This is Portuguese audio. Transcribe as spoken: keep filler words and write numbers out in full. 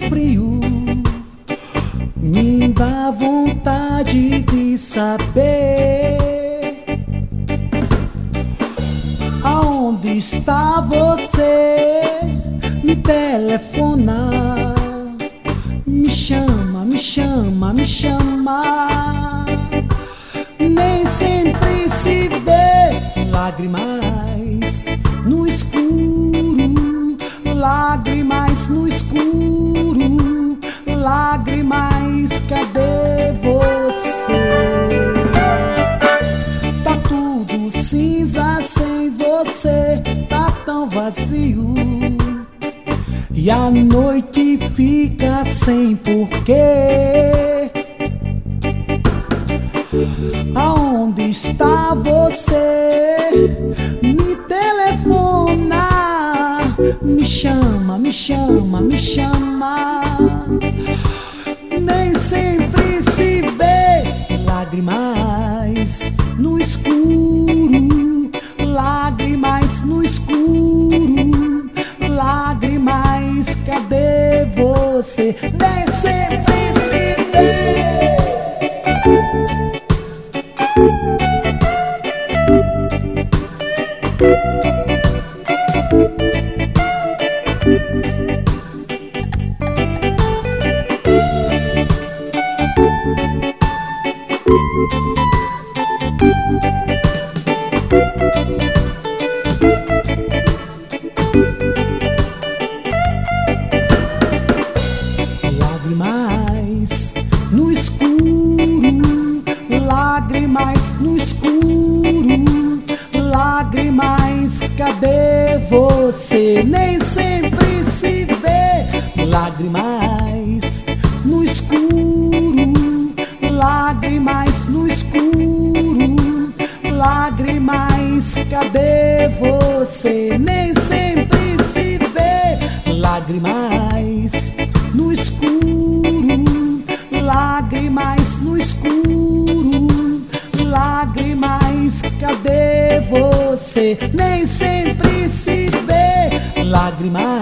frio. Me dá vontade de saber aonde está você. Me telefona, me chama, me chama, me chama. Nem sempre se vê lágrimas no escuro, lágrimas no escuro, lágrimas, cadê você? Tá tudo cinza sem você, tá tão vazio. E a noite fica sem porquê. Aonde está você? Me telefona, me chama, me chama, me chama. Nem sempre se vê lágrimas no escuro, lágrimas no escuro, lágrimas, cadê você? Nem sempre se vê. Lágrimas no escuro, lágrimas no escuro, lágrimas, cadê você? Nem sempre se vê lágrimas no escuro, lágrimas no escuro, lágrimas, cadê você? Nem sempre se vê lágrimas no escuro, lágrimas no escuro, lágrimas, cadê você? Nem sempre se vê lágrimas